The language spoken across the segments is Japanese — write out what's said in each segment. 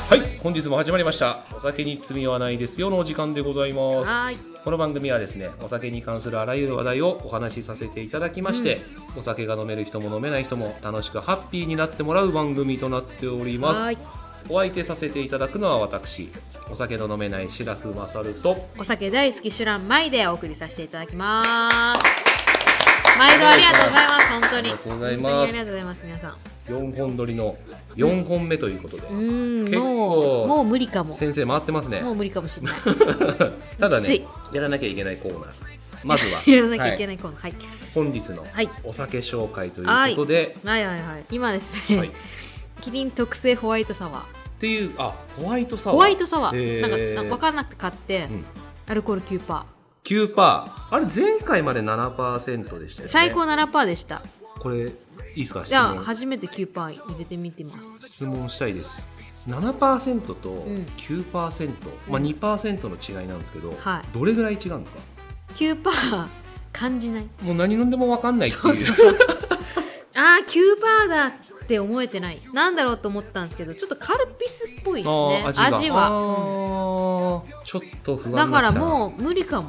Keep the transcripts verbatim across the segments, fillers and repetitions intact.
はい、本日も始まりましたお酒に罪はないですよのお時間でございます。 はい。 この番組はですね、お酒に関するあらゆる話題をお話しさせていただきまして、うん、お酒が飲める人も飲めない人も楽しくハッピーになってもらう番組となっております。はい。お相手させていただくのは私、お酒の飲めない白くまさると、 お酒大好きシュランマイでお送りさせていただきます。毎度ありがとうございます。本当にありがとうございます。ありがとうございます。皆さんよんほん撮りのよんほんめということで、 うん、 結構もう、もう無理かも。 先生回ってますね。 もう無理かもしれないただね、やらなきゃいけないコーナー、まずはやらなきゃいけないコーナー、はい、 本日のお酒紹介ということで、 はい、はいはいはい、今ですね、はい、キリン特製ホワイトサワーっていう、あ、ホワイトサワー、 ホワイトサワー、なんか分かんなくて買って、うん、アルコール きゅうパーセント、 きゅうパーセント、あれ前回まで ななパーセント でしたよね。 最高 ななパーセント でした。 これいいですか？ じゃあ初めて きゅうパーセント 入れてみてます。 質問したいです。ななパーセント と きゅうパーセント、うん、まあ、にパーセント の違いなんですけど、はい、どれぐらい違うんですか？ きゅうパーセント 感じない。 もう何飲んでも分かんないっていう。そうそうそうあー きゅうパーセント だって思えてない。なんだろうと思ったんですけど、ちょっとカルピスっぽいですね。 味, 味は、 うん、ちょっと不安だからもう無理かも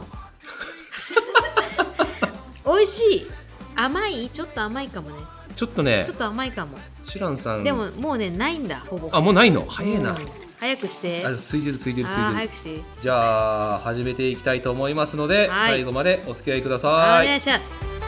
美味しい。甘い、ちょっと甘いかもね。 ちょっとね、 ちょっと甘いかも。 シュランさんでももうね、ないんだ、ほぼ。 あ、もうないの？早いな、うん、 早くして。 あ、ついてるついてるついてる。 あ、早くして。 じゃあ始めていきたいと思いますので、はい、最後までお付き合いください。 お願いします。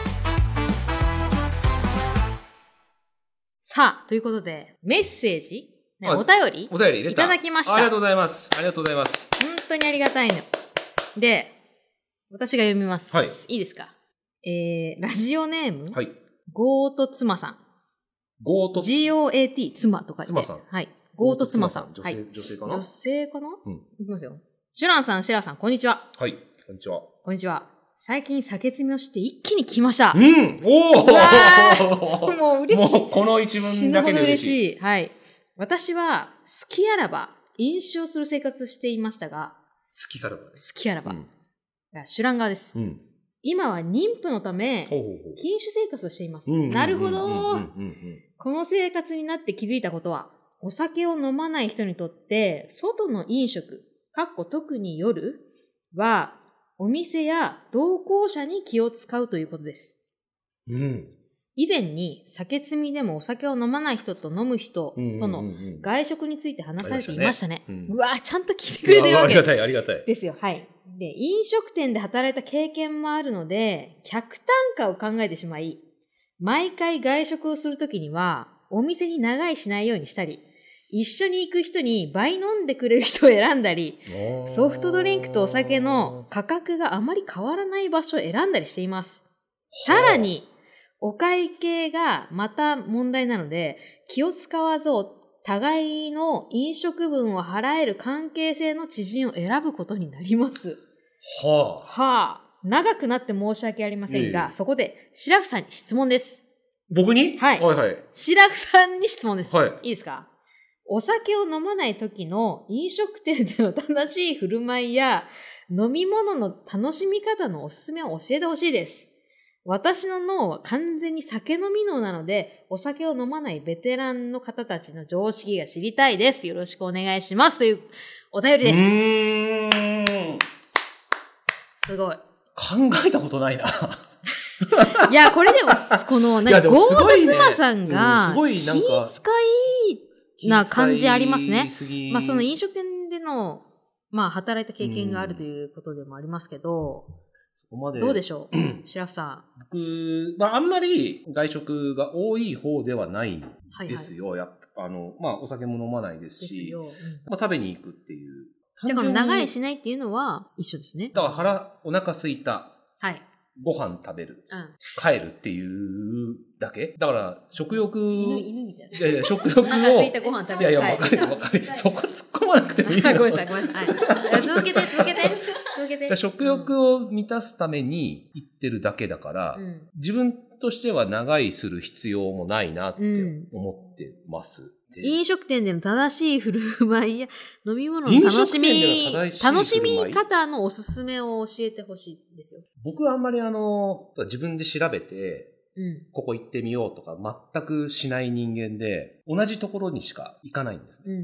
さあ、ということでメッセージ、ね、お便りお便りいただきました。 ありがとうございます。ありがとうございます。 本当にありがたいので、私が読みます。 はい。 いいですか？えー、ラジオネーム、 はい、 ゴート妻さん。 ゴートジーオーエーティー 妻とか言って。 妻さん。 はい。ゴート妻さん。 女性、はい、女性かな？ 女性かな？ うん。 いきますよ。シュランさん、シュラさん、こんにちは。 はい。こんにちは。 こんにちは。最近酒積みをして一気に来ました。 うん。おーもう嬉しい。 もうこの一文だけで嬉しい。 嬉しい。はい。私は好きあらば飲酒をする生活をしていましたが、 好きあらばね。 好きあらば。うん、シュラン側です。うん。今は妊婦のため禁酒生活をしています。なるほど。この生活になって気づいたことは、お酒を飲まない人にとって外の飲食、かっこ特に夜はお店や同行者に気を使うということです。うん。以前に酒積みでもお酒を飲まない人と飲む人との外食について話されていましたね。うん、うわー、ちゃんと聞いてくれてるわけありがたいありがたいですよ。はい。で、飲食店で働いた経験もあるので、客単価を考えてしまい、毎回外食をするときにはお店に長居しないようにしたり、一緒に行く人に倍飲んでくれる人を選んだり、ソフトドリンクとお酒の価格があまり変わらない場所を選んだりしています。さらに、お会計がまた問題なので、気を使わず互いの飲食分を払える関係性の知人を選ぶことになります。 はあ。 はあ。長くなって申し訳ありませんが、えー、そこで、シラフさんに質問です。 僕に？ はい。 はいはい。 シラフさんに質問です。 はい。 いいですか？お酒を飲まない時の飲食店での正しい振る舞いや飲み物の楽しみ方のおすすめを教えてほしいです。私の脳は完全に酒飲み脳なので、お酒を飲まないベテランの方たちの常識が知りたいです。よろしくお願いします。というお便りです。うーん。すごい。 考えたことないな。 いや、これでも、この、なんか、ゴート妻さんが、 すごいなんか、 気遣いな感じありますね。まあ、その飲食店での、まあ、働いた経験があるということでもありますけど、 そこまでどうでしょうシラフさん。 僕、まあ、あんまり外食が多い方ではないんですよ。はいはい、やっぱあの、まあ、お酒も飲まないですし、ですよ、うん、まあ、食べに行くっていう。 じゃあ、この長いしないっていうのは一緒ですね。 だから腹、お腹空いた。 はい。 ご飯食べる、うん、帰るっていうだけだから食欲犬犬みたいな。 いやいや食欲をお腹空いたご飯食べる。 いやいや分かる分かる。そこ突っ込まなくてもいい。 ごめんなさいごめんなさい。はい、続けて続けて続けて。 食欲を満たすために行ってるだけだから、うん、自分としては長居する必要もないなって思ってます。うん飲食店での正しい振る舞いや飲み物の楽しみ、楽しみ方のおすすめを教えてほしいですよ。 僕はあんまりあの、自分で調べて、うん、ここ行ってみようとか全くしない人間で、同じところにしか行かないんですね。うん、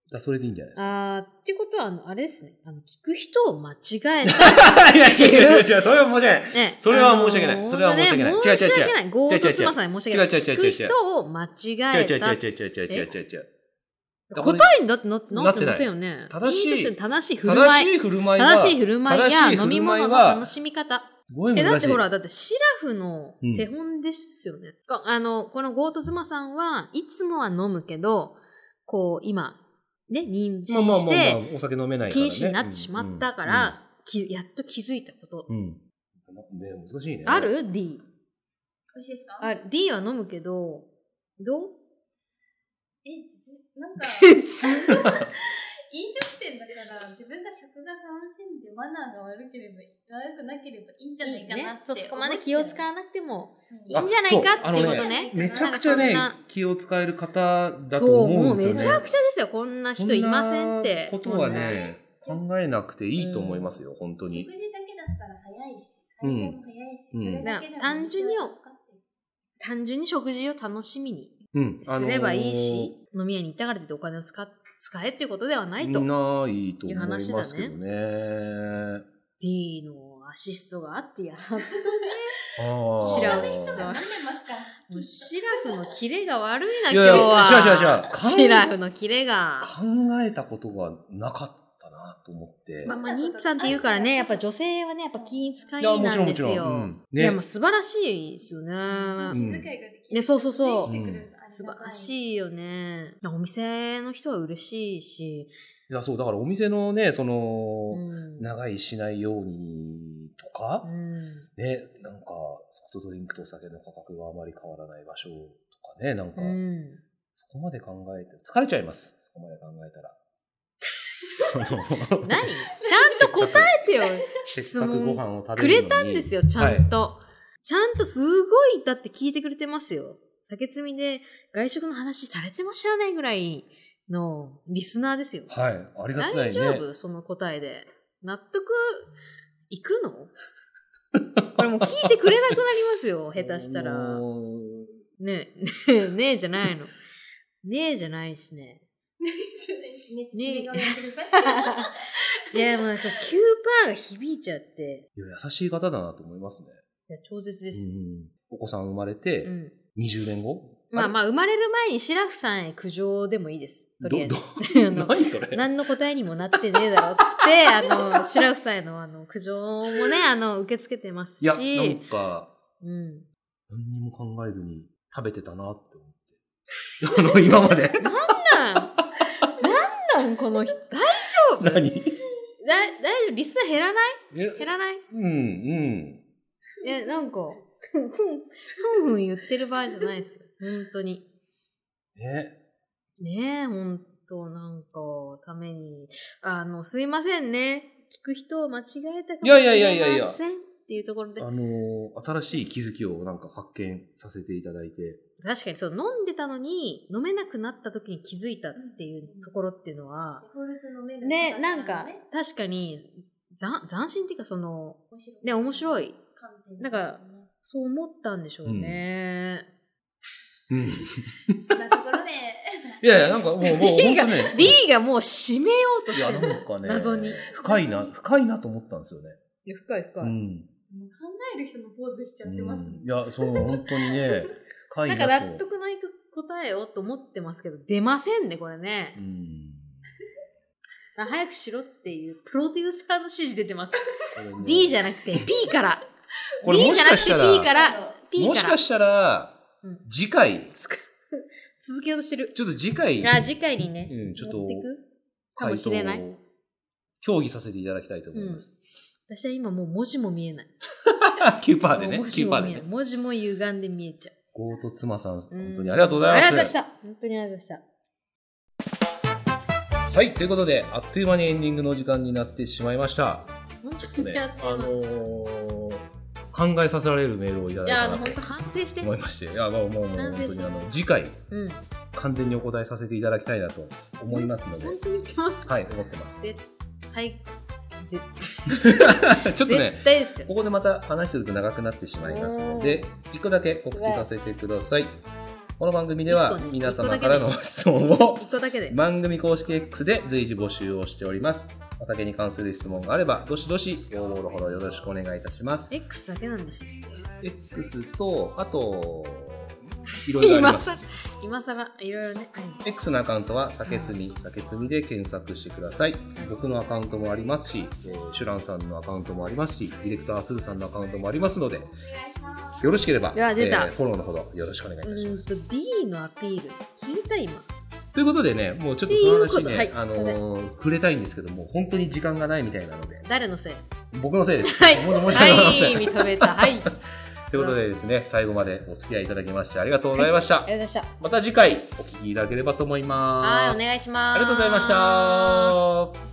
だそれでいいんじゃないですか。 あー、ってことは、あの、あれですね。あの、聞く人を間違えた。 いや、違う違う違う、それは申し訳ない。 ね、 それは申し訳ない。それは申し訳ない。違う違う違う。 申し訳ない。ゴートツマさんに申し訳ない。 違う違う違う違う。 聞く人を間違えた。 違う違う違う違う違う違う違う。 答えにだってなってませんよね。 正しい。 正しい振る舞い。 正しい振る舞いは。 正しい振る舞いや飲み物の楽しみ方。 すごい難しい。 え、だってほら、だってシラフの手本ですよね。うん、あの、このゴート妻さんはいつもは飲むけど、こう、今、ね、妊娠して、まあまあまあまあ、 お酒飲めないからね。 禁止になってしまったから、うんうん、やっと気づいたこと。 うん。ね、難しいね。 ある ?D。 美味しいですか？ あ、D は飲むけど、どう？ え、なんか、飲食店だから自分が食が楽しんでマナーが悪ければ悪くなければいいんじゃないかなって思っちゃう。 いいね、そこまで気を使わなくてもいいんじゃないかっていうことね。 めちゃくちゃね、気を使える方だと思うんですよね。 そう、もうめちゃくちゃですよ。こんな人いませんって。 こんなことはね、考えなくていいと思いますよ、うん、本当に。 食事だけだったら早いし、回転も早いし、うん、それだけでも単純に単純に食事を楽しみにすればいいし、うん、あのー、飲み屋に行ったからといってお金を使って使えっていうことではないと。 ないと思いますけどね。 ね D のアシストがあってやっとね。 シラフさん。 シラフのキレが悪いな、今日は。 違う違う違う。 シラフのキレが。 考えたことがなかったなと思って。 まあまあ、妊婦さんって言うからね、やっぱ女性はね、やっぱ気遣いなんですよ。いや、もちろんもちろん。うん、ね、いや、もう素晴らしいですよね。うん、ね、そうそうそう。うん素晴らしいよね。お店の人は嬉しいし。 いや、そう、だからお店のね、その、うん、長居しないようにとか、うん、ね、なんか、ソフトドリンクとお酒の価格があまり変わらない場所とかね、なんか、うん、そこまで考えて、疲れちゃいます。そこまで考えたら。 何？ちゃんと答えてよ。質問くれたんですよ、ちゃんと。はい、ちゃんとすごい、だって聞いてくれてますよ。酒積みで外食の話されてましたよねぐらいのリスナーですよ。 はい。ありがたいね。 大丈夫？その答えで。納得いくの？これもう聞いてくれなくなりますよ。下手したら。ねえ、ねえじゃないの。ねえじゃないしね。 ねえじゃないしね。ねえ。いや、もうなんかきゅうパーセント が響いちゃって。 いや、優しい方だなと思いますね。 いや、超絶です。 うん、お子さん生まれて、うんにじゅうねんごまあまあ、生まれる前にシラフさんへ苦情でもいいです。とりあえず。 何それ何の答えにもなってねえだろ、つって、あの、シラフさんへのあの苦情もね、あの、受け付けてますし。 いや、なんか、 うん。 何にも考えずに食べてたなって思って。あの、今まで。 なんなんなんなんこの人、大丈夫何だ、 大丈夫リスナー減らない減らないうん、うん。 え、なんか、ふん、ふん、ふんふん言ってる場合じゃないですよ。本当に。 ね。 ねえ、本当なんか、ために。あの、すいませんね。聞く人を間違えたかもしれません。いやいやいやいやいや。っていうところで。 あの、新しい気づきをなんか発見させていただいて。 確かにそう、飲んでたのに、飲めなくなった時に気づいたっていうところっていうのは、ね、なんか、確かに、斬新っていうかその、ね、面白い。なんか、そう思ったんでしょうね。 うん。 そんなところで。 いやいや、なんかもう、もう、 D が、ね、D がもう締めようとしてる。 いや、なんかね、 謎に。 深いな、深いなと思ったんですよね。 いや、深い深い。うん。 考える人のポーズしちゃってます、ねうん。いや、そう、本当にね、深いなと。 なんか納得のいく答えをと思ってますけど、出ませんね、これね。うん。早くしろっていう、プロデューサーの指示出てます。ね、D じゃなくて P から。 これもしかしたら、 D から、P から。 もしかしたら、うん、次回。 続けようとしてる。 ちょっと次回。 あ、次回にね。 うん、ちょっと、 かもしれない。 協議させていただきたいと思います。 うん、私は今もう文字も見えない。 きゅうパーセント でね。 文字も見えない。文字も歪んで見えちゃう。 ゴート妻さん、本当にありがとうございます。 ありがとうございました。本当にありがとうございました。はい、ということで、あっという間にエンディングの時間になってしまいました。 本当にね、 あのー、考えさせられるメールをいただいたなと本当反省して思いまして、いや、もう、もう、もう本当にあの、次回、うん、完全にお答えさせていただきたいなと思いますので、 本当に言ってますはい、思ってます。 絶対、 ちょっとね、 絶対ですよ。 ここでまた話すると長くなってしまいますので、一個だけ告知させてください。 この番組では一個ね皆様からの質問を一個だけで。 番組公式 X で随時募集をしております。お酒に関する質問があればどしどしご応募のほどよろしくお願いいたします。 X だけなんでしょ。 X とあといろいろあります。 今さらいろいろね、はい、 X のアカウントは酒つみ酒つみで検索してください。僕のアカウントもありますし、えー、シュランさんのアカウントもありますし、ディレクターすずさんのアカウントもありますので、 お願いします。 よろしければ、 いや出たえーフォローのほどよろしくお願いいたします。 うーんと D のアピール聞いた今。 ということでね、もうちょっとその話ね、 っていうことはいあのー触れたいんですけども、本当に時間がないみたいなので、 誰のせい？ 僕のせいです。 はい、 本当に申し訳ございません。 はい、認めた。はい。 ということでですね、最後までお付き合いいただきましてありがとうございました。 ありがとうございました。 また次回お聞きいただければと思います。 はい、お願いします。 ありがとうございました。